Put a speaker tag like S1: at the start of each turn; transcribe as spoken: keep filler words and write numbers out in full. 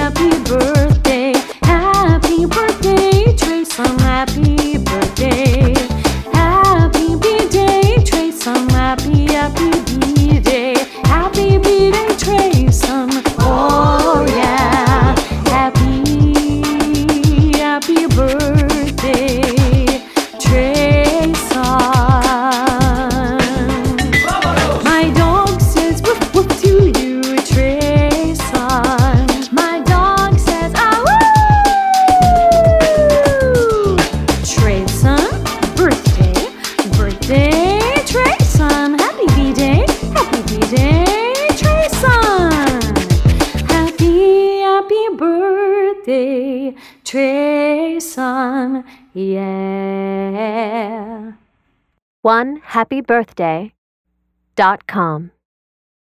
S1: happy birthday, happy birthday, Trayson, happy birthday, happy B-Day, Trayson, happy, happy B-Day, happy B-Day, Trayson, oh yeah, happy, happy birthday, Trayson. My dog says woof woof to you, Trayson. My dog says ah woo. Trayson, birthday, birthday, Trayson. Happy B-Day, happy B-Day, Trayson. Happy, happy birthday, Trayson, yeah.
S2: one happy birthday dot com